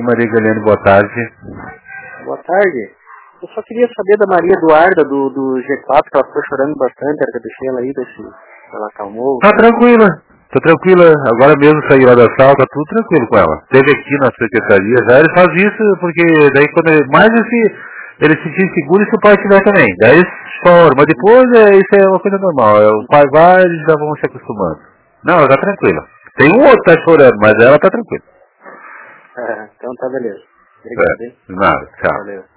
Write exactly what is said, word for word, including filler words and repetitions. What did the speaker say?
Maria Galene, boa tarde. Boa tarde. Eu só queria saber da Maria Eduarda, do, do G quatro, que ela ficou chorando bastante, era que eu deixei ela aí, se ela acalmou. Tá tranquila, tá tranquila. Agora mesmo saiu lá da sala, tá tudo tranquilo com ela. Esteve aqui na secretaria já, ele faz isso porque daí quando ele, mais esse, ele se sentir seguro e se o pai tiver também. Daí chora, mas depois é, isso é uma coisa normal. É, o pai vai, eles já vão se acostumando. Não, ela tá tranquila. Tem um outro que tá chorando, mas ela tá tranquila. É, então tá beleza. Obrigado, hein? É, nada, tchau. Valeu.